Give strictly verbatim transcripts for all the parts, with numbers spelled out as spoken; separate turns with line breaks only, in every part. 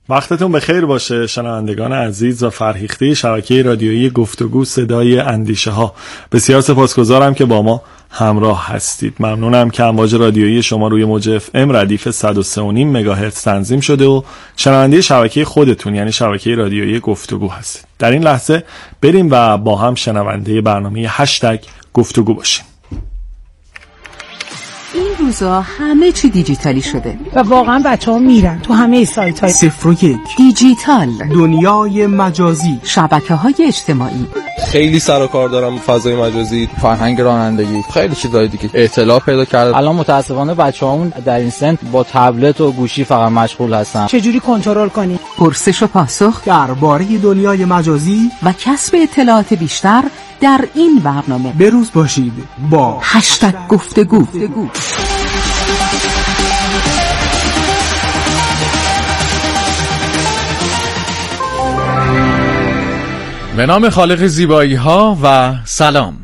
وقتتون بخیر باشه شنوندگان عزیز و فرهیخته شبکه رادیویی گفتگو صدای اندیشه ها. بسیار سپاسگزارم که با ما همراه هستید. ممنونم که امواج رادیویی شما روی موج اف ام ردیف صد و سه و نیم مگاهرتز تنظیم شده و شنونده شبکه خودتون یعنی شبکه رادیویی گفتگو هستید. در این لحظه بریم و با هم شنونده برنامه هشتگ گفتگو باشیم.
این روزا همه چی دیجیتالی شده
و واقعا بچه ها میرن تو همه سایت های
صفر و یک
دیجیتال،
دنیای مجازی،
شبکه های اجتماعی.
خیلی سر و کار دارم فضای مجازی،
فرهنگ رانندگی، خیلی چیزای دیگه اطلاع پیدا کرده. الان متاسفانه بچه‌هامون در این سن با تبلت و گوشی فقط مشغول هستن.
چجوری کنترل کنی؟
پرسش و پاسخ
درباره دنیای مجازی
و کسب اطلاعات بیشتر در این برنامه.
بروز باشید با
هشتگ گفتگو. گفتگو.
به نام خالق زیبایی ها و سلام.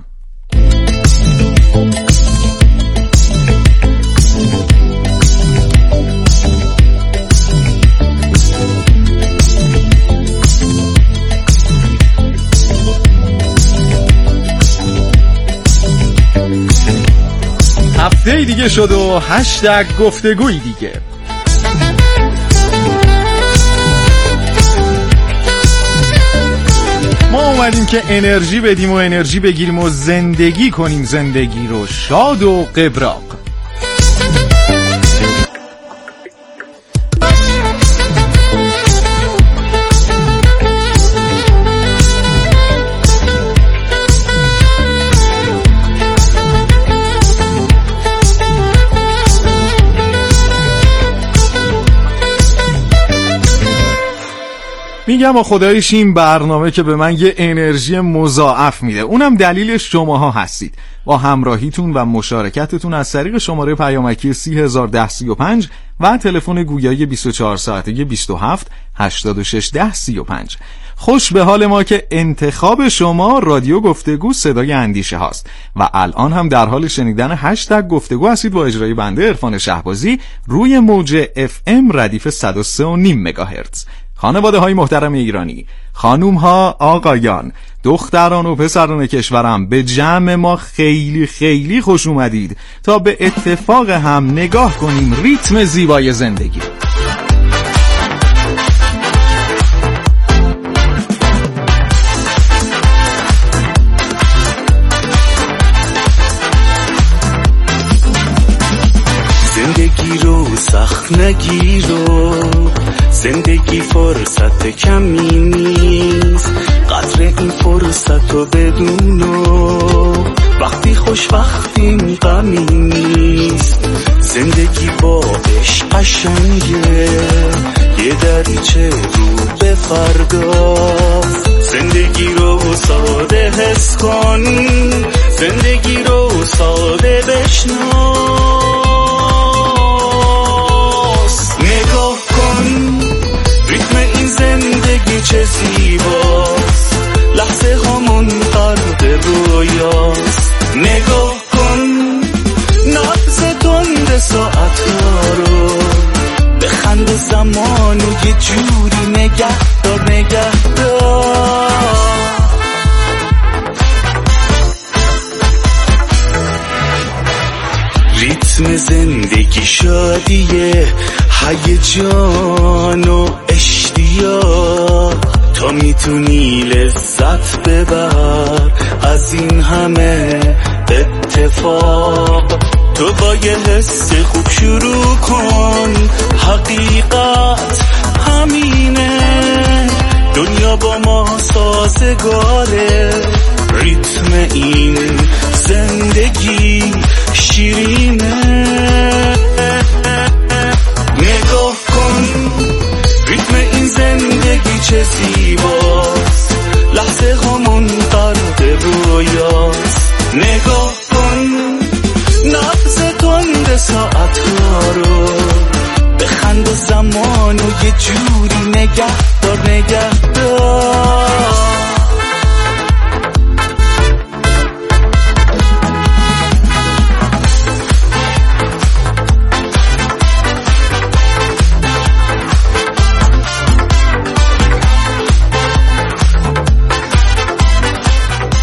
هفته دیگه شد و هشتگ گفتگوی دیگه. ما اومدیم که انرژی بدیم و انرژی بگیریم و زندگی کنیم زندگی رو شاد و قبراق. میگم و خدایش این برنامه که به من یه انرژی مضاعف میده، اونم دلیلش شماها هستید. با همراهیتون و مشارکتتون از طریق شماره پیامکی سی هزار ده سی و پنج و تلفن گویایی بیست و چهار ساعته بیست و هفت هشتاد و شش ده سی و پنج. خوش به حال ما که انتخاب شما رادیو گفتگو صدای اندیشه هاست و الان هم در حال شنیدن هشتگ گفتگو هستید با اجرای بنده عرفان شهبازی روی موج اف ام ردیف صد و سه و نیم مگاهرتز. خانواده های محترم ایرانی، خانوم ها، آقایان، دختران و پسران کشورم، به جمع ما خیلی خیلی خوش اومدید تا به اتفاق هم نگاه کنیم ریتم زیبای زندگی.
زندگی رو سخت نگیرو، زندگی فرصت کمی نیست، قدر این فرصت رو بدونو، وقتی خوش وقتی غمی نیست. زندگی با عشق قشنگه، یه دریچه رو به فردا. زندگی رو ساده حس کن، زندگی رو ساده بشناس. نگاه کن ریتم این زندگی چه زیباست، لحظه هامون غرق رویاست. نگاه کن نبض تند ساعت ها رو، بخند زمانو یه جوری نگه دار نگه دار. ریتم زندگی شادیه، هیجان و اشتیاق، تا میتونی لذت ببر از این همه اتفاق. تو با یه حس خوب شروع کن، حقیقت همینه، دنیا با ما سازگاره. ریتم این زندگی شیرینه. نگاه کن ریتم این زندگی چه زیباست، لحظه هامون غرق رویاست. نگاه کن نبض تند ساعت ها رو، بخند زمانو یه جوری نگه دار نگه دار.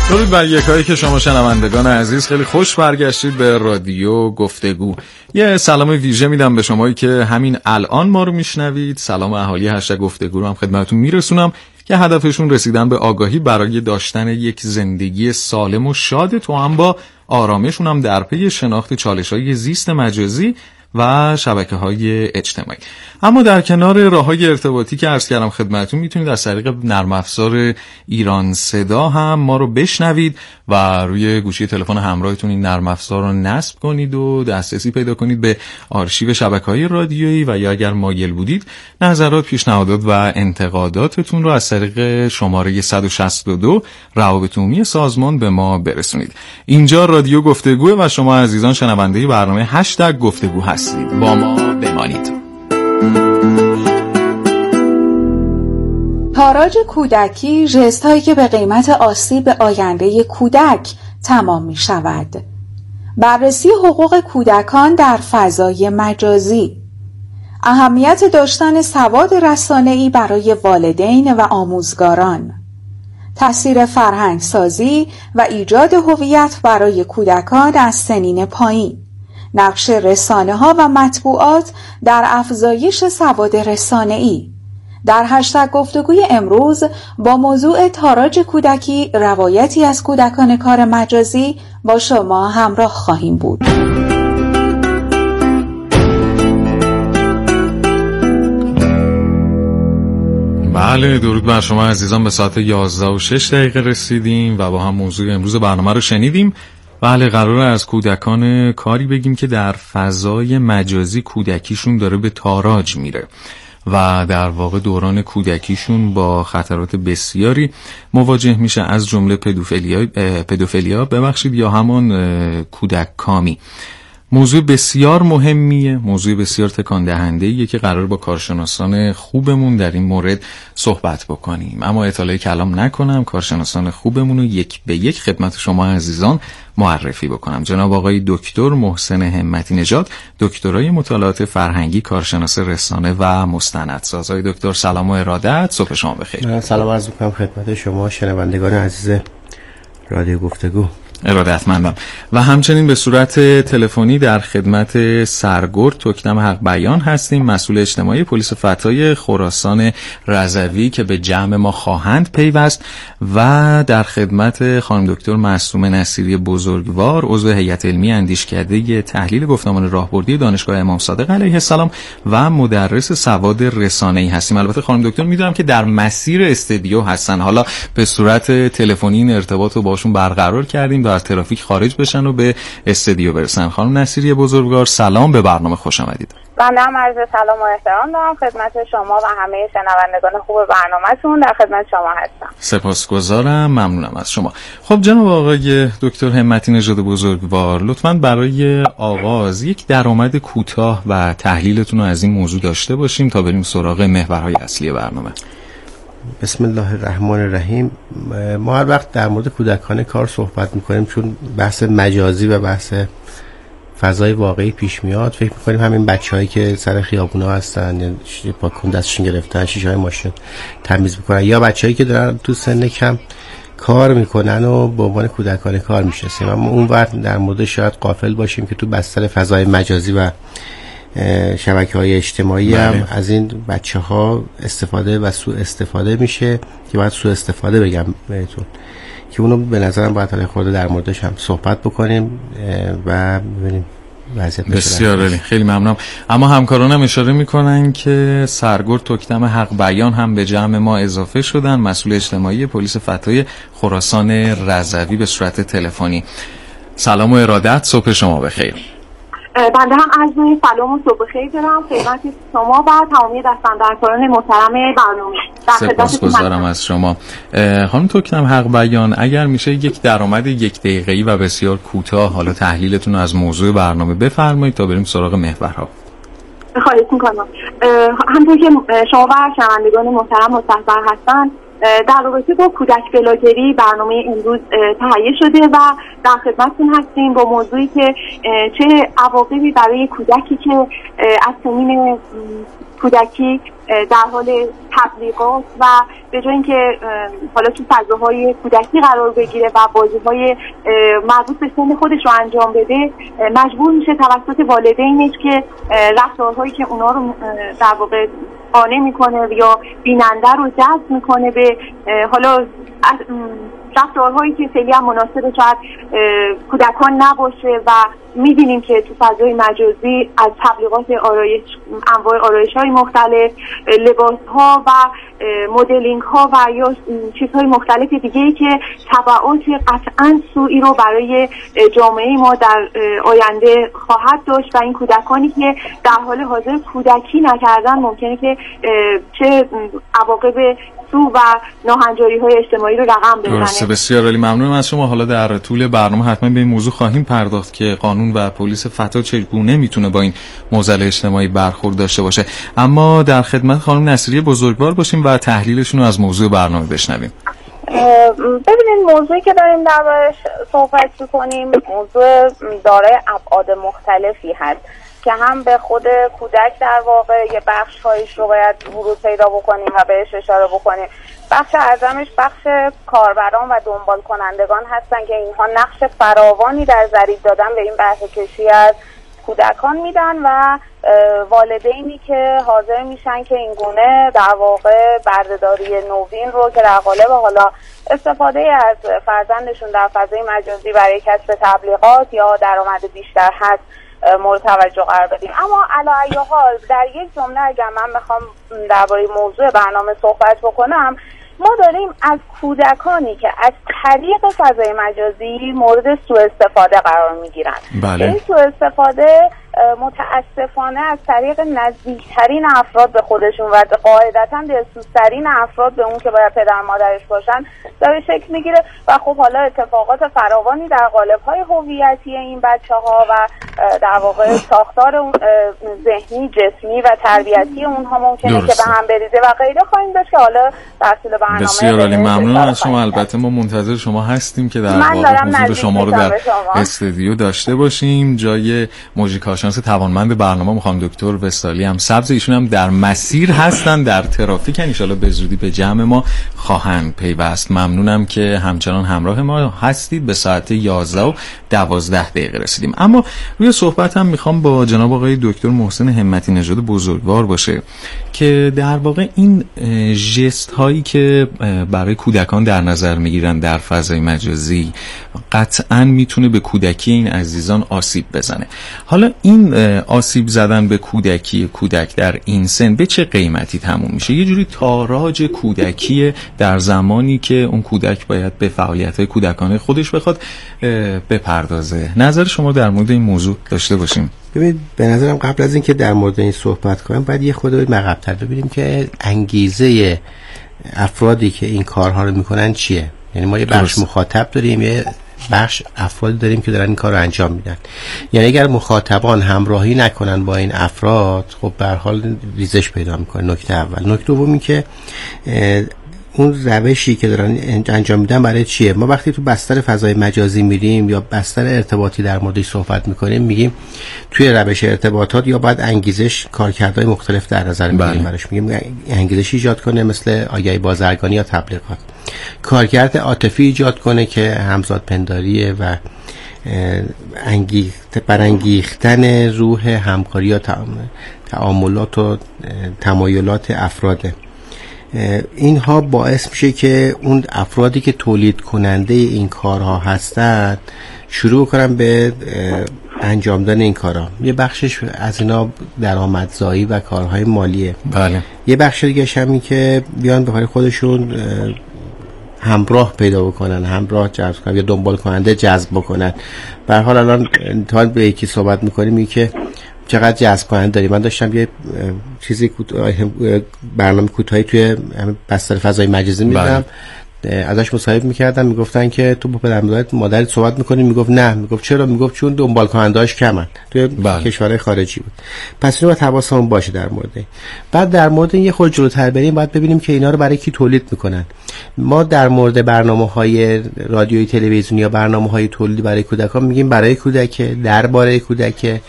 درود بر یکایی که شما شنوندگان عزیز خیلی خوش برگشتید به رادیو گفتگو. یه سلام ویژه میدم به شمایی که همین الان ما رو میشنوید. سلام اهالی هشتگ گفتگو رو هم خدمتتون میرسونم که هدفشون رسیدن به آگاهی برای داشتن یک زندگی سالم و شاد، تو هم با آرامشون هم در پی شناخت چالش‌های زیست مجازی و شبکه‌های اجتماعی. اما در کنار راه‌های ارتباطی که عرض کردم خدمتتون، میتونید از طریق نرم افزار ایران صدا هم ما رو بشنوید و روی گوشی تلفن همراهتون این نرم افزار رو نصب کنید و دسترسی پیدا کنید به آرشیو شبکه‌های رادیویی و یا اگر مایل بودید نظرات، پیشنهادات و انتقاداتتون رو از طریق شماره صد و شصت و دو روابط عمومی سازمان به ما برسونید. اینجا رادیو گفتگو و شما عزیزان شنونده برنامه هشتگ گفتگو هستید. با ما بمانید.
تاراج کودکی، ژست هایی که به قیمت آسیب به آینده کودک تمام می شود. بررسی حقوق کودکان در فضای مجازی. اهمیت داشتن سواد رسانه‌ای برای والدین و آموزگاران. تأثیر فرهنگسازی و ایجاد هویت برای کودکان از سنین پایین. نقش رسانه‌ها و مطبوعات در افزایش سواد رسانه‌ای. در هشتگ گفتگوی امروز با موضوع تاراج کودکی، روایتی از کودکان کار مجازی با شما همراه خواهیم بود.
بله، درود بر شما عزیزان. به ساعت یازده و شش دقیقه رسیدیم و با هم موضوع امروز برنامه رو شنیدیم. بله، قراره از کودکان کاری بگیم که در فضای مجازی کودکیشون داره به تاراج میره و در واقع دوران کودکیشون با خطرات بسیاری مواجه میشه، از جمله پدوفیلیا پدوفیلیا ببخشید یا همان کودک کامی. موضوع بسیار مهمیه، موضوع بسیار تکان دهنده‌ایه که قرار با کارشناسان خوبمون در این مورد صحبت بکنیم. اما اطلاعی کلام نکنم، کارشناسان خوبمون رو یک به یک خدمت شما عزیزان معرفی بکنم. جناب آقای دکتر محسن همتی نژاد، دکترای مطالعات فرهنگی، کارشناس رسانه و مستندساز. آقای دکتر سلام و ارادت، صبح شما بخیر.
سلام عرض می‌کنم خدمت شما شنوندگان عزیز رادیو گفتگو.
ارادتمندم. و همچنین به صورت تلفنی در خدمت سرگرد تکنم حق بیان هستیم، مسئول اجتماعی پلیس فتای خراسان رضوی که به جمع ما خواهند پیوست، و در خدمت خانم دکتر معصومه نصیری بزرگوار، عضو هیئت علمی اندیشکده تحلیل گفتمان راهبردی دانشگاه امام صادق علیه السلام و مدرس سواد رسانه‌ای هستیم. البته خانم دکتر میدونم که در مسیر استودیو هستن، حالا به صورت تلفنی این ارتباط رو باشون برقرار کردیم از ترافیک خارج بشن و به استودیو برسن. خانم نصیری بزرگوار سلام، به برنامه خوش آمدید.
بنده هم عرض سلام و احترام دارم خدمت شما و همه شنوندگان خوب برنامه‌تون. در خدمت شما هستم.
سپاسگزارم، ممنونم از شما. خب جناب آقای دکتر همتی نژاد بزرگوار، لطفاً برای آغاز یک درآمد کوتاه و تحلیلتون رو از این موضوع داشته باشیم تا بریم سراغ محورهای اصلی برنامه.
بسم الله الرحمن الرحیم. ما هر وقت در مورد کودکان کار صحبت میکنیم چون بحث مجازی و بحث فضای واقعی پیش میاد، فکر میکنیم همین بچه‌هایی که سر خیابونا هستن یا پاکن دستشون گرفتن شیشه‌های ماشین تمیز میکنن، یا بچه‌هایی که دارن تو سن کم کار میکنن و به عنوان کودکان کار میشناسیم. اما اون وقت در مورد شاید غافل باشیم که تو بستر فضای مجازی و شبکه‌های اجتماعی هم بله. از این بچه‌ها استفاده و سوء استفاده میشه که باید سوء استفاده بگم بهتون که اونو به نظرم باید حالا خورده در موردش هم صحبت بکنیم و ببینیم وضعیت.
بسیار عالی، خیلی ممنونم. اما همکارانم اشاره میکنن که سرگرد تکنم حق بیان هم به جمع ما اضافه شدن، مسئول اجتماعی پلیس فتای خراسان رضوی به صورت تلفنی. سلام و ارادت، صبح شما بخیر.
بنده هم عرض سلام و صبح خیر دارم خدمت شما و تمامی دستاندرکاران محترم برنامه.
سپاسگزارم از شما. خانم تکنم حق بیان، اگر میشه یک درآمد یک دقیقه‌ای و بسیار کوتاه حالا تحلیلتون از موضوع برنامه بفرمایید تا بریم سراغ محورها.
خواهش میکنم. همونطور که شما و شنوندگان محترم مستحضر هستن، در رابطه با کودک بلاگری برنامه امروز تهیه شده و در خدمتتون هستیم با موضوعی که چه عواقبی برای کودکی که از سنین کودکی در حال تبلیغات و به جای اینکه حالا تو فضاهای کودکی قرار بگیره و بازی‌های مربوط به سن خودش رو انجام بده، مجبور میشه توسط والدینش که رفتارهایی که اونا رو در واقع قانع میکنه یا بیننده رو جذب میکنه به حالا رفتارهایی که خیلی هم مناسب شاید کودکان نباشه و می‌بینیم که تو فضای مجازی از تبلیغات آرایش، انواع آرایش‌های مختلف، لباس‌ها و مدلینگ‌ها و یا چیزهای مختلف دیگه‌ای که تبعات قطعاً سوئی رو برای جامعه ما در آینده خواهد داشت و این کودکانی که در حال حاضر کودکی نکردن ممکنه که چه عواقب سو و ناهنجاری‌های اجتماعی رو رقم بزنه.
درسته، بسیار عالی، ممنونم از شما. حالا در طول برنامه حتما به این موضوع خواهیم پرداخت که قانون و پلیس فتا چگونه میتونه با این معضل اجتماعی برخورد داشته باشه. اما در خدمت خانم نصیری بزرگوار باشیم و تحلیلشون رو از موضوع برنامه بشنویم.
ببینید، موضوعی که داریم دربارش صحبت می‌کنیم موضوع دارای ابعاد مختلفی هست که هم به خود کودک در واقع یه بخش هایش رو باید ورود پیدا بکنیم و بهش اشاره بکنیم. بخش اعظمش بخش کاربران و دنبال کنندگان هستن که اینها نقش فراوانی در ضریب دادن به این بهره کشی از کودکان میدن و والدینی که حاضر میشن که این گونه در واقع بردهداری نوین رو که در قالب حالا استفاده از فرزندشون در فضای مجازی برای کسب تبلیغات یا درآمد بیشتر هست مورد توجه قرار بدیم. اما علی ای حال در یک جمله اگر من بخوام درباره موضوع برنامه صحبت بکنم، ما داریم از کودکانی که از طریق فضای مجازی مورد سوء استفاده قرار میگیرن.
بله.
این سوء استفاده متاسفانه از طریق نزدیکترین افراد به خودشون و قاعدتاً دلسوزترین افراد به اون که باید پدر مادرش باشن داره شکل میگیره و خب حالا اتفاقات فراوانی در قالب‌های هویتی این بچه‌ها و در واقع ساختار اون ذهنی، جسمی و تربیتی اونها ممکنه که به هم بریزه و غیره خواهیم داشت که حالا در طول برنامه
بسیار عالی، ممنونم از شما. البته ما منتظر شما هستیم که در واقع حضور شما رو در استودیو داشته باشیم. جای موجی کارشناس توانمند برنامه مخام دکتر وصالی هم سبز، ایشون هم در مسیر هستن، در ترافیک، ان شاءالله به زودی به جمع ما خواهند پیوست. ممنونم که همچنان همراه ما هستید. به ساعت یازده و دوازده دقیقه رسیدیم. اما روی صحبت هم میخوام با جناب آقای دکتر محسن همتی نژاد بزرگوار باشه که در واقع این ژست هایی که برای کودکان در نظر میگیرن در فضای مجازی قطعاً میتونه به کودکی این عزیزان آسیب بزنه. حالا این آسیب زدن به کودکی کودک در این سن به چه قیمتی تموم میشه؟ یه جوری تاراج کودکی در زمانی که اون کودک باید به فعالیت‌های کودکانه خودش بخواد بپردازه. نظر شما در مورد این موضوع داشته باشیم.
ببینید، به نظرم قبل از اینکه در مورد این صحبت کنیم باید یه خورده بریم عقب‌تر ببینیم که انگیزه افرادی که این کارها رو میکنن چیه. یعنی ما یه بخش مخاطب داریم، یه بخش افراد داریم که دارن این کار رو انجام میدن. یعنی اگر مخاطبان همراهی نکنن با این افراد، خب به هر حال ریزش پیدا میکنه. نکته اول. نکته دومی که اون روشی که دارن انجام میدن برای چیه؟ ما وقتی تو بستر فضای مجازی میریم یا بستر ارتباطی در موردش صحبت میکنیم، میگیم توی روش ارتباطات یا باید انگیزش کارکردهای مختلف در نظر میگیریم براش. میگیم انگیزش ایجاد کنه مثل آگهی بازرگانی یا تبلیغات، کارکرد عاطفی ایجاد کنه که همزاد پنداریه و انگیخت برانگیختن روح همکاری یا تعاملات و تمایلات افراده. اینها باعث میشه که اون افرادی که تولید کننده این کارها هستند شروع کنن به انجام دادن این کارها. یه بخشش از اینا درآمدزایی و کارهای مالیه.
بله.
یه بخش دیگه همین که بیان به کار خودشون همراه پیدا بکنن، همراه جذب کنن یا دنبال کننده جذب بکنن. به هر حال الان تا به یکی صحبت می‌کنیم این که چقدر جذب کننده داریم. من داشتم یه چیزی برنامه کوتاهی توی بستر فضای مجازی می‌دیدم، ازش مصاحبه می‌کردن، میگفتن که تو با پدر مادرت مادرت صحبت می‌کنی؟ میگفت نه. میگفت چرا؟ میگفت چون دنبال کننده‌اش کمن. توی کشورهای خارجی بود. پس اینو باید حواسمون باشه در مورد. بعد در مورد این یه خورده جلوتر بریم، باید ببینیم که اینا رو برای کی تولید می‌کنن. ما در مورد برنامه‌های رادیویی، تلویزیونی یا برنامه‌های تولیدی برای کودکان میگیم برای کودک، درباره کودک،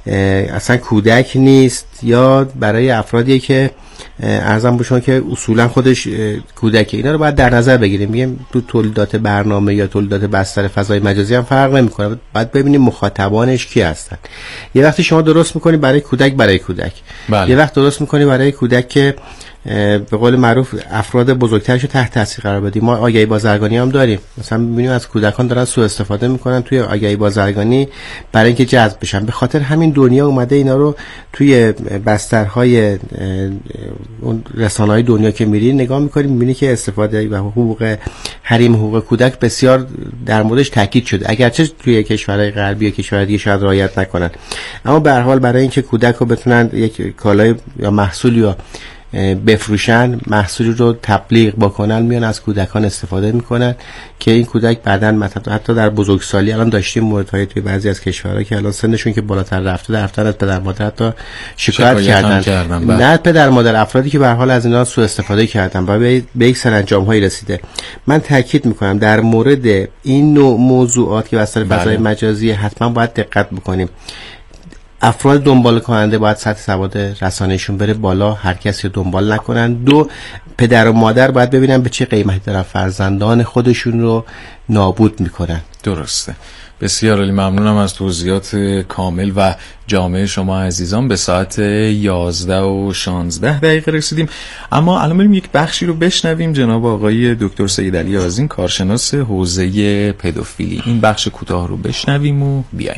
اصلا کودک نیست یا برای افرادی که ارزم به شما که اصولا خودش کودکه. اینا رو باید در نظر بگیریم. میگیم تو تولیدات برنامه یا تولیدات بستر فضای مجازی هم فرق نمیکنه، باید ببینیم مخاطبانش کی هستن. یه وقتی شما درست میکنی برای کودک برای کودک
بله.
یه وقت درست میکنی برای کودک که به قول معروف افراد بزرگترشو تحت تاثیر قرار بدیم. ما آگهی بازرگانی هم داریم، مثلا می‌بینیم از کودکان دارن سوء استفاده میکنن توی آگهی بازرگانی برای اینکه جذب بشن. به خاطر همین دنیا اومده اینا رو توی بسترهای اون رسانه‌های دنیا که میری نگاه می‌کنیم، می‌بینی که استفاده و حقوق حریم حقوق کودک بسیار در موردش تاکید شده، اگرچه توی کشورهای غربی یا کشورهای دیگه شاید رعایت نکنن، اما به هر حال برای اینکه کودک رو بتونن یک کالای یا محصول یا بفروشن، محصولی رو تبلیغ بکنن، میان از کودکان استفاده میکنن که این کودک بعداً حتی در بزرگسالی الان داشتیم موردهای توی بعضی از کشورها که الان سنشون که بالاتر رفته در رفتن از پدر مادر حتی شکایت کردن, کردن نه پدر مادر، افرادی که به هر حال از اینا سوء استفاده کردن و به یک سرانجام‌هایی رسیده. من تاکید میکنم در مورد این نوع موضوعات که بستر فضای مجازی حتما باید دقت بکنیم. افراد دنبال کننده باید سطح سواد رسانه‌شون بره بالا، هر کسی رو دنبال نکنن. دو، پدر و مادر باید ببینن به چه قیمتی دارن فرزندان خودشون رو نابود میکنن.
درسته. بسیار عالی، ممنونم از توضیحات کامل و جامع شما عزیزان. به ساعت یازده و شانزده دقیقه رسیدیم، اما الان بریم یک بخشی رو بشنویم. جناب آقای دکتر سیدعلی آذین، کارشناس حوزه پدوفیلی، این بخش کوتاه رو بشنویم و بیایم.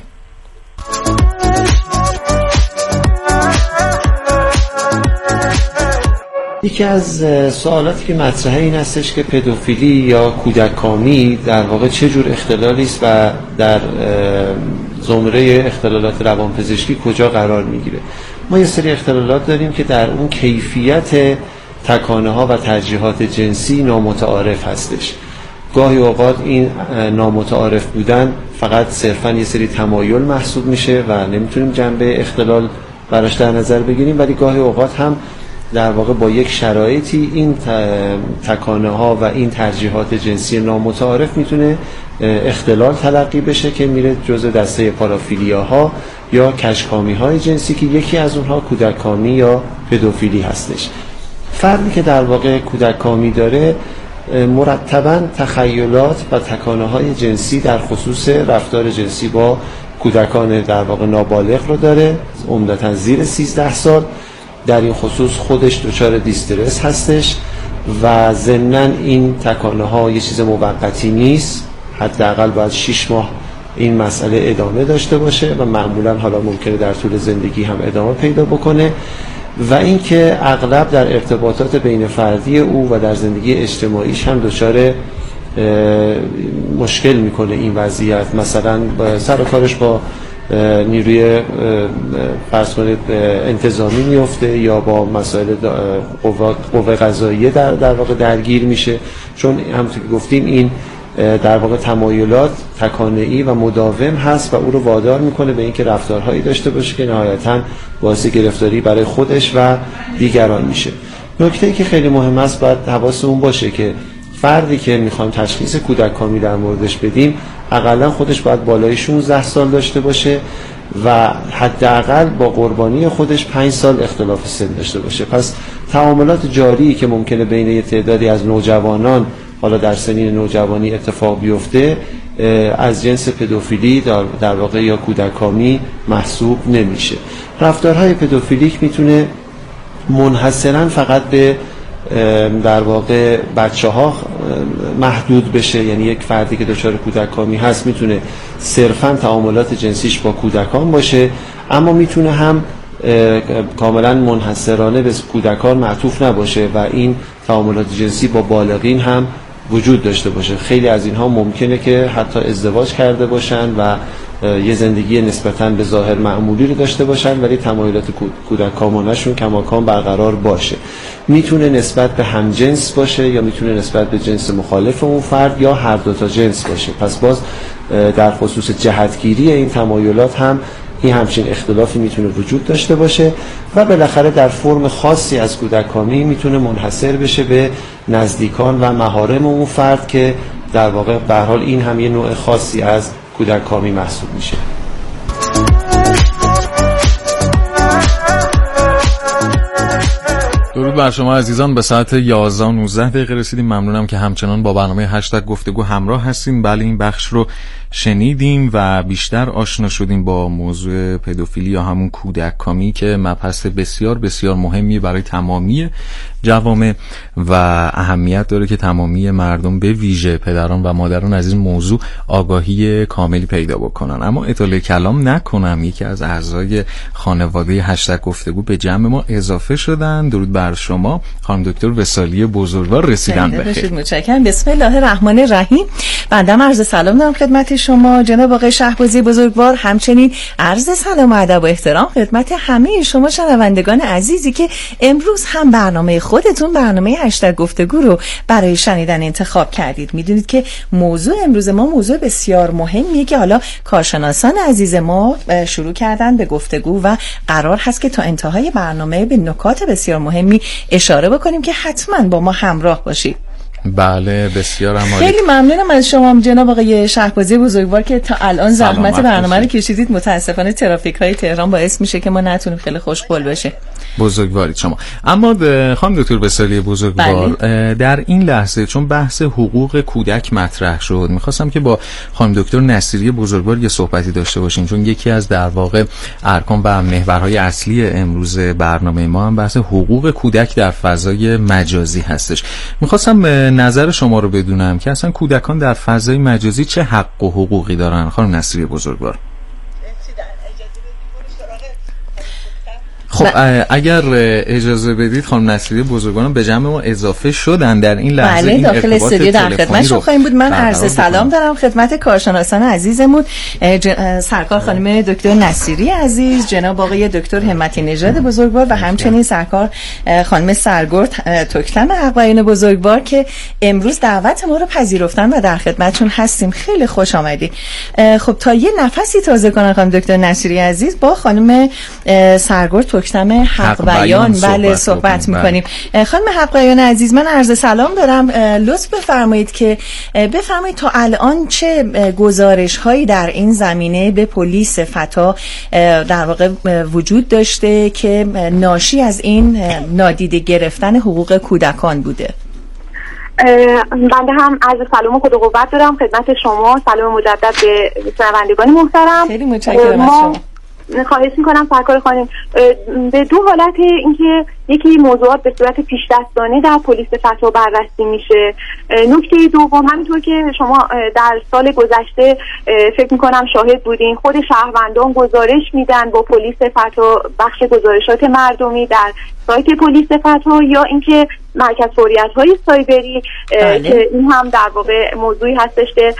یکی از سوالاتی که مطرحه این هستش که پدوفیلی یا کودککامی در واقع چه جور اختلالی است و در زمره اختلالات روانپزشکی کجا قرار میگیره. ما یه سری اختلالات داریم که در اون کیفیت تکانه ها و ترجیحات جنسی نامتعارف هستش. گاهی اوقات این نامتعارف بودن فقط صرفا یه سری تمایل محسوب میشه و نمیتونیم جنبه اختلال براش در نظر بگیریم، ولی گاهی اوقات هم در واقع با یک شرایطی این تکانه ها و این ترجیحات جنسی نامتعارف میتونه اختلال تلقی بشه که میره جزء دسته پارافیلیا ها یا کژکامی های جنسی که یکی از اونها کودککامی یا پدوفیلی هستش. فردی که در واقع کودککامی داره مرتباً تخیلات و تکانه های جنسی در خصوص رفتار جنسی با کودکان در واقع نابالغ رو داره، عمدتاً زیر سیزده سال. در این خصوص خودش دچار دیسترس هستش و ضمناً این تکانه ها یه چیز موقتی نیست، حداقل باید شش ماه این مسئله ادامه داشته باشه و معمولاً حالا ممکنه در طول زندگی هم ادامه پیدا بکنه و اینکه اغلب در ارتباطات بین فردی او و در زندگی اجتماعیش هم دچار مشکل میکنه این وضعیت. مثلا سر و کارش با نیروی فرض کنید انتظامی میفته یا با مسائل قوه قضاییه در در واقع درگیر میشه، چون همونطور که گفتیم این در واقع تمایلات تکانه‌ای و مداوم هست و او رو وادار میکنه به اینکه رفتارهایی داشته باشه که نهایتاً باعث گرفتاری برای خودش و دیگران میشه. نکته‌ای که خیلی مهم است باید حواسمون باشه که فردی که میخوایم تشخیص کودککامی در موردش بدیم حداقل خودش باید بالای شانزده سال داشته باشه و حداقل با قربانی خودش پنج سال اختلاف سن داشته باشه. پس تعاملات جاری که ممکنه بین یه تعدادی از نوجوانان حالا در سنین نوجوانی اتفاق بیفته از جنس پدوفیلی در واقع یا کودککامی محسوب نمیشه. رفتارهای پدوفیلیک میتونه منحصراً فقط به در واقع بچه ها محدود بشه، یعنی یک فردی که دچار کودککامی هست میتونه صرفاً تعاملات جنسیش با کودکان باشه، اما میتونه هم کاملا منحصرانه به کودکان معطوف نباشه و این تعاملات جنسی با بالغین هم وجود داشته باشه. خیلی از اینها ممکنه که حتی ازدواج کرده باشن و یه زندگی نسبتاً به ظاهر معمولی رو داشته باشن ولی تمایلات کودککامانه‌شون کماکان برقرار باشه. میتونه نسبت به همجنس باشه یا میتونه نسبت به جنس مخالف اون فرد یا هر دو تا جنس باشه. پس باز در خصوص جهتگیری این تمایلات هم این همچین اختلافی میتونه وجود داشته باشه و بالاخره در فرم خاصی از کودککامی میتونه منحصر بشه به نزدیکان و محارم اون فرد که در واقع به هر حال این هم یه نوع خاصی از کودککامی محسوب میشه.
درود بر شما عزیزان. به ساعت یازده و نوزده دقیقه رسیدیم. ممنونم که همچنان با برنامه هشتگ گفتگو همراه هستین. بله، این بخش رو شنیدیم و بیشتر آشنا شدیم با موضوع پدوفیلی یا همون کودک کامی که مبحث بسیار بسیار مهمی برای تمامی جوامع و اهمیت داره که تمامی مردم به ویژه پدران و مادران از این موضوع آگاهی کاملی پیدا بکنن. اما اطاله کلام نکنم، یکی از اعضای خانواده هشتگ گفتگو به جمع ما اضافه شدن. درود بر شما خانم دکتر وصالی بزرگوار، رسیدن بخیر.
متشکرم. بسم الله الرحمن الرحیم. بنده عرض سلام دارم خدمت شما جناب آقای شهبازی بزرگوار، همچنین عرض سلام و ادب و احترام خدمت همه شما شنوندگان عزیزی که امروز هم برنامه خودتون برنامه هشتگ گفتگو رو برای شنیدن انتخاب کردید. میدونید که موضوع امروز ما موضوع بسیار مهمیه که حالا کارشناسان عزیز ما شروع کردن به گفتگو و قرار هست که تا انتهای برنامه به نکات بسیار مهمی اشاره بکنیم که حتما با ما همراه باشید.
بله بسیار عالی.
خیلی ممنونم از شما جناب آقای شهبازی بزرگوار که تا الان زحمت برنامه رو کشیدید. متاسفانه ترافیک های تهران باعث میشه که ما نتونیم خیلی خوشقول بشه.
بزرگوارید شما. اما خانم دکتر وصالی بزرگوار، بله. در این لحظه چون بحث حقوق کودک مطرح شد، میخواستم که با خانم دکتر نصیری بزرگوار یه صحبتی داشته باشیم، چون یکی از در واقع ارکان و محورهای اصلی امروز برنامه ما هم بحث حقوق کودک در فضای مجازی هستش. میخواستم نظر شما رو بدونم که اصلا کودکان در فضای مجازی چه حق و حقوقی دارن خانم نصیری بزرگوار؟ خب اگر اجازه بدید خانم نصیری بزرگوارم به جمع ما اضافه شدن در این لحظه.
بله،
این
داخل استودیو در خدمتشون خواهیم بود. من عرض سلام دارم خدمت کارشناسان عزیزمون، سرکار خانم دکتر نصیری عزیز، جناب آقای دکتر همتی نژاد بزرگوار و همچنین سرکار خانم سرگرد تکتم حق‌بیان بزرگوار که امروز دعوت ما رو پذیرفتن و در خدمتشون هستیم. خیلی خوش آمدید. خب تا یه نفسی تازه کنن خانم دکتر نصیری عزیز با خانم سرگرد تکتم حق‌بیان بله صحبت میکنیم. خانم حق‌بیان عزیز، من عرض سلام دارم. لطف بفرمایید که بفرمایید تا الان چه گزارش هایی در این زمینه به پلیس فتا در واقع وجود داشته که ناشی از این نادیده گرفتن حقوق کودکان بوده؟
بنده هم عرض سلام و خدا قوت دارم خدمت شما. سلام مجدد به شنوندگان محترم.
خیلی متشکرم از شما.
خواهش میکنم سرکار خانم. به دو حالت اینکه یکی موضوعات به صورت پیش دستانه در پلیس فتا بررسی میشه. نکته دوم همینطور که شما در سال گذشته فکر میکنم شاهد بودین، خود شهروندان گزارش میدن با پلیس فتا، بخش گزارشات مردمی در سایت پلیس فتا یا اینکه مرکز فوریت های سایبری که این هم در واقع موضوعی هستش که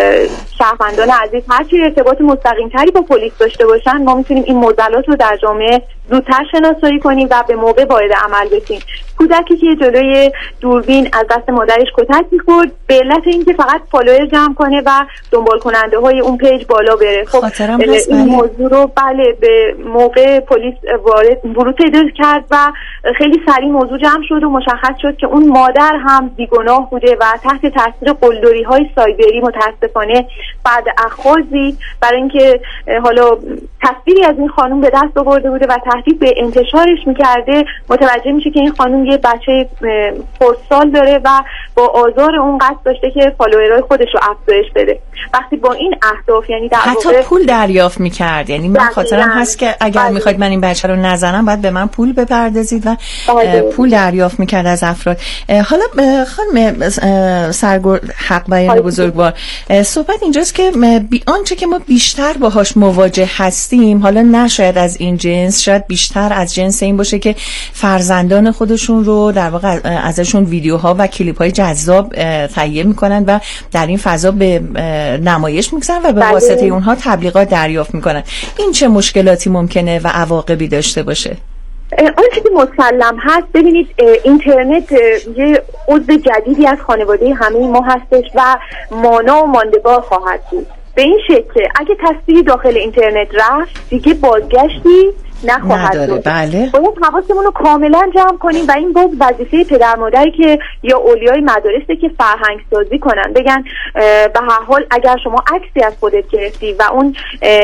شهروندان عزیز هرچی ارتباط مستقیم تری با پلیس داشته باشن ما میتونیم این معضلات رو در جامعه زودتر شناسایی کنیم و به موقع وارد عمل بشیم. کودکی که جلوی دوربین از دست مادرش کتک می‌خورد به علت اینکه فقط فالوور جمع کنه و دنبال کننده های اون پیج بالا بره. خب این موضوع رو بله به موقع پلیس وارد ورود پیدا کرد و خیلی سریع موضوع جمع شد و مشخص شد که اون مادر هم بیگناه بوده و تحت تاثیر قلدری های سایبری متاسفانه بعد اخاذی برای اینکه حالا تصویری از این خانم به دست آورده بوده و تهدید به انتشارش میکرده متوجه میشه که این خانم یه بچه خردسال داره و با آزار اون قصد داشته که فالوورای خودش رو افزایش بده. وقتی با این اهداف یعنی در
حتی
واقع
پول دریافت میکرد، یعنی من خاطرم هست که اگر میخواید من این بچه رو نزنم باید به من پول بپردازید و پول دریافت میکرد از افراد. حالا خانم سرگرد حق‌بیان بزرگوار، صحبت اینجاست که آنچه که ما بیشتر باهاش مواجه هستیم، حالا نه شاید از این جنس، شاید بیشتر از جنس این باشه که فرزندان خودشون رو در واقع ازشون ویدیوها و کلیپ‌های جذاب تهیه میکنن و در این فضا به نمایش میگذارن و به واسطه اونها تبلیغات دریافت میکنن. این چه مشکلاتی ممکنه و عواقبی داشته باشه؟
آنچه که مسلم هست، ببینید اینترنت یه عضو جدیدی از خانواده همه ما هستش و مانا و ماندگار خواهد بود. به این شکل اگه تصویری داخل اینترنت رفت دیگه بازگشتی نخواهد
داشت. بله.
باید حواسمون رو کاملا جمع کنیم و این باز وظیفه پدر مادری که یا اولیای مدارسه که فرهنگ سازی کنن، بگن به هر حال اگر شما عکسی از خودت گرفتی و اون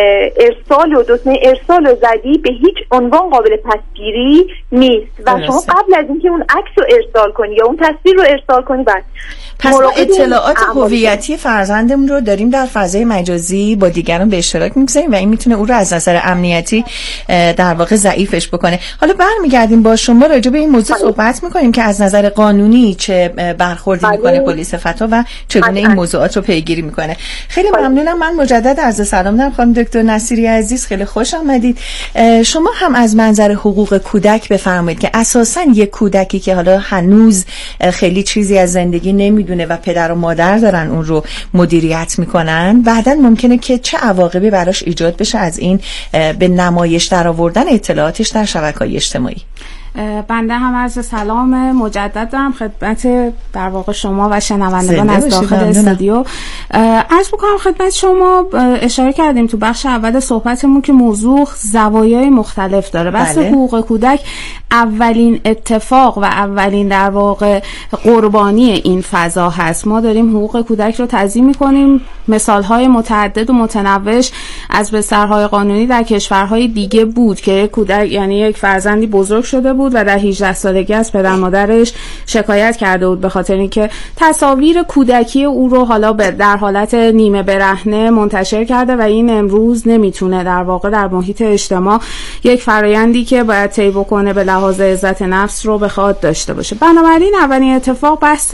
ارسال و دسمه ارسال و زدی به هیچ عنوان قابل پسگیری نیست و درسته. شما قبل از اینکه اون عکس رو ارسال کنی یا اون تصویر رو ارسال کنی بعد
پس ما اطلاعات هویتی فرزندمون رو داریم در فضای مجازی با دیگران به اشتراک میگذاریم و این میتونه او رو از نظر امنیتی در واقع ضعیفش بکنه. حالا برمیگردیم با شما راجع به این موضوع صحبت میکنیم که از نظر قانونی چه برخوردی میکنه پلیس فتا و چگونه این موضوعات رو پیگیری میکنه. خیلی ممنونم. من مجدد عرض سلام دارم خانم دکتر نصیری عزیز، خیلی خوش آمدید. شما هم از منظر حقوق کودک بفرمایید که اساساً یک کودکی که حالا هنوز خیلی چیزی از زندگی نمیدونه و پدر و مادر دارن اون رو مدیریت میکنن، بعداً ممکنه که چه عواقبی براش ایجاد بشه از این به نمایش در آوردن اطلاعاتش در شبکه‌های اجتماعی.
بنده هم عرض سلام مجدد دارم خدمت در واقع شما و شنوندگان از داخل استودیو. عرض می‌کنم خدمت شما، اشاره کردیم تو بخش اول صحبتمون که موضوع زوایای مختلف داره. بحث بله. حقوق کودک اولین اتفاق و اولین در واقع قربانی این فضا هست. ما داریم حقوق کودک رو تعظیم می‌کنیم، مثال‌های متعدد و متنوعش از بسترهای قانونی در کشورهای دیگه بود که کودک یعنی یک فرزندی بزرگ شده بود و در هجده سالگی از پدر مادرش شکایت کرده بود به خاطر اینکه تصاویر کودکی او رو حالا در حالت نیمه برهنه منتشر کرده و این امروز نمیتونه در واقع در محیط اجتماع یک فرایندی که باید طی بکنه به لحاظ عزت نفس رو بخواد داشته باشه. بنابراین اولین اتفاق بحث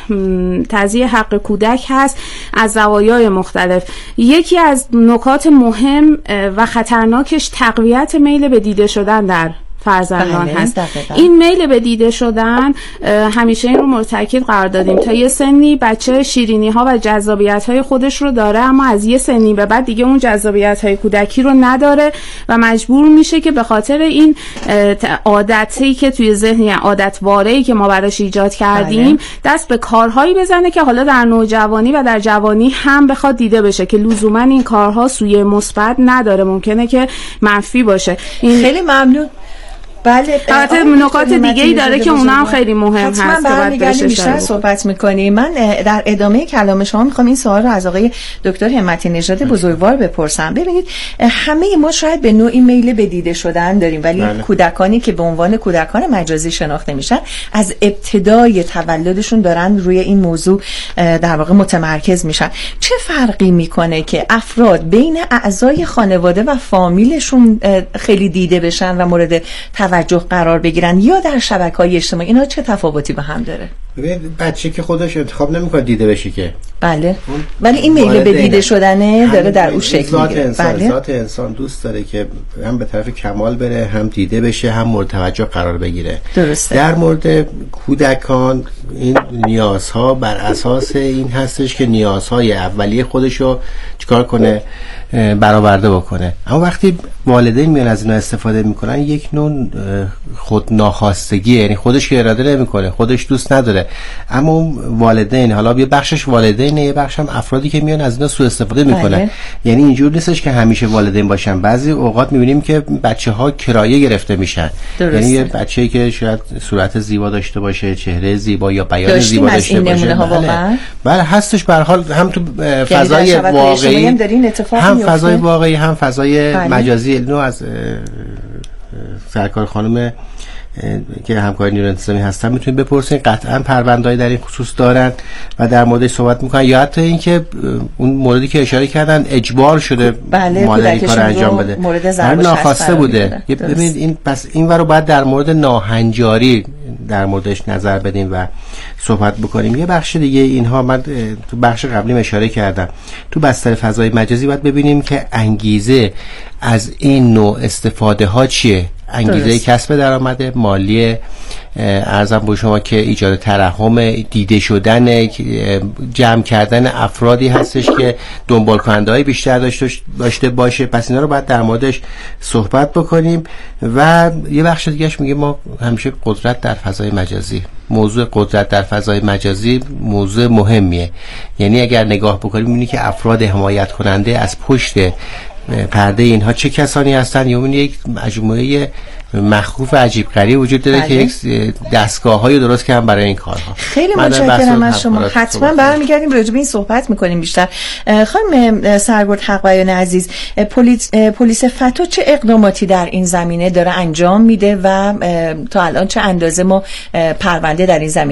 تضییع حق کودک هست از زوایای مختلف. یکی از نکات مهم و خطرناکش تقویت میل به دیده شدن در فرزندان هست. این میل به دیده شدن همیشه این رو مورد تاکید قرار دادیم تا یه سنی بچه شیرینی ها و جذابیت های خودش رو داره، اما از یه سنی به بعد دیگه اون جذابیت های کودکی رو نداره و مجبور میشه که به خاطر این عادتی که توی ذهن عادت واره‌ای که ما براش ایجاد کردیم بله. دست به کارهایی بزنه که حالا در نوجوانی و در جوانی هم بخواد دیده بشه که لزوما این کارها سوی مثبت نداره، ممکنه که منفی باشه. این
خیلی ممنون. بله
البته نکات دیگه‌ای داره که اونها هم خیلی مهم هست که باید بهش
بیشتر صحبت می‌کنیم. من در ادامه کلام شما می‌خوام این سوال رو از آقای دکتر همتی نژاد بزرگوار بپرسم. ببینید همه ما شاید به نوعی میل به دیده شدن داریم، ولی بله. کودکانی که به عنوان کودکان مجازی شناخته میشن از ابتدای تولدشون دارن روی این موضوع در واقع متمرکز میشن. چه فرقی میکنه که افراد بین اعضای خانواده و فامیلشون خیلی دیده بشن و مورد توجه قرار بگیرن یا در شبکه‌های اجتماعی؟ اینا چه تفاوتی با هم داره؟
ببین بچه که خودش انتخاب نمیکنه دیده بشه که
بله، ولی این میل به دیده شدنه داره در اون شکل میگیره.
بله، ذات انسان دوست داره که هم به طرف کمال بره، هم دیده بشه، هم مورد توجه قرار بگیره.
درسته.
در مورد کودکان این نیازها بر اساس این هستش که نیازهای اولیه خودشو چیکار کنه، برآورده بکنه. اما وقتی والدین میان از اینا استفاده میکنن یک نوع خود ناخواستگی، یعنی خودش که اراده نمیکنه، خودش دوست نداره، اما والدین، حالا یه بخشش والدینه، یه بخش هم افرادی که میان از اینا سوء استفاده میکنن. بله. یعنی اینجور نیستش که همیشه والدین باشن، بعضی اوقات میبینیم که بچه‌ها کرایه گرفته میشن. درسته. یعنی یه بچه‌ای که شاید صورت زیبا داشته باشه، چهره زیبا یا بیان زیبا داشته باشه، بله. بله هستش. به هر حال هم تو فضای واقعی هم فضای واقعی هم فضای بله. مجازی. نوع از سرکار خانم که همکار نیروی انتظامی هستن میتونید بپرسین، قطعا پرونده‌ای در این خصوص دارن و در موردش صحبت میکنن، یا حتی اینکه اون موردی که اشاره کردن اجبار شده
بله،
مادر این کار انجام بده،
مورد ضرب
ناخواسته بوده. ببینید این پس این رو باید در مورد ناهنجاری در موردش نظر بدیم و صحبت بکنیم. یه بخش دیگه اینها من تو بخش قبلی اشاره کردم، تو بستر فضای مجازی باید ببینیم که انگیزه از این نوع استفاده ها چیه. انگیزه درست. کسب درآمد مالی، ارزم به شما که ایجاد ترحم، دیده شدن، جمع کردن افرادی هستش که دنبال کننده های بیشتر داشته داشته باشه. پس اینا رو باید در موردش صحبت بکنیم. و یه بخش دیگهش میگه ما همیشه قدرت در فضای مجازی، موضوع قدرت در فضای مجازی موضوع مهمیه. یعنی اگر نگاه بکنیم میبینی که افراد حمایت کننده از پشت پرده اینها چه کسانی هستن، یا یک مجموعه مخوف عجیب غریب وجود داره بله. که یک دستگاه‌های درست کردن برای این کارها.
خیلی متشکرم از شما. حتما برمیگردیم راجع به این صحبت می‌کنیم بیشتر. خانم سرگرد حق‌بیان عزیز، پلیس پلیس فتو چه اقداماتی در این زمینه داره انجام میده و تا الان چه اندازه ما پرونده در این زمینه